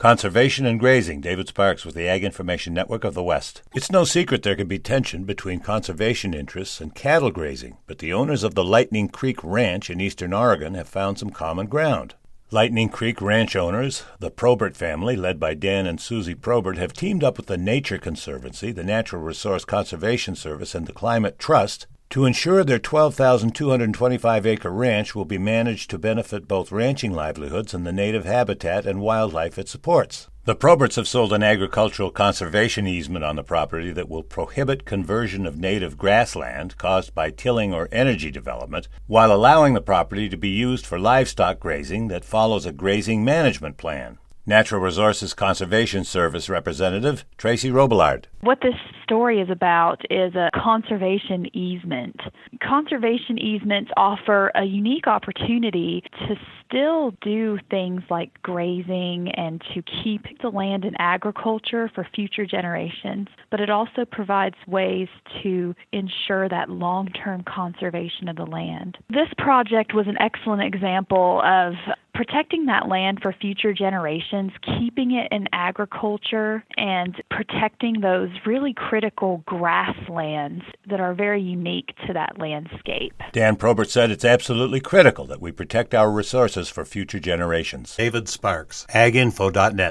Conservation and Grazing, David Sparks with the Ag Information Network of the West. It's no secret there can be tension between conservation interests and cattle grazing, but the owners of the Lightning Creek Ranch in eastern Oregon have found some common ground. Lightning Creek Ranch owners, the Probert family, led by Dan and Susie Probert, have teamed up with the Nature Conservancy, the Natural Resource Conservation Service, and the Climate Trust to ensure their 12,225-acre ranch will be managed to benefit both ranching livelihoods and the native habitat and wildlife it supports. The Proberts have sold an agricultural conservation easement on the property that will prohibit conversion of native grassland caused by tilling or energy development, while allowing the property to be used for livestock grazing that follows a grazing management plan. Natural Resources Conservation Service Representative Tracy Robillard. What this story is about is a conservation easement. Conservation easements offer a unique opportunity to still do things like grazing and to keep the land in agriculture for future generations, but it also provides ways to ensure that long-term conservation of the land. This project was an excellent example of protecting that land for future generations, keeping it in agriculture, and protecting those really critical grasslands that are very unique to that landscape. Dan Probert said it's absolutely critical that we protect our resources for future generations. David Sparks, aginfo.net.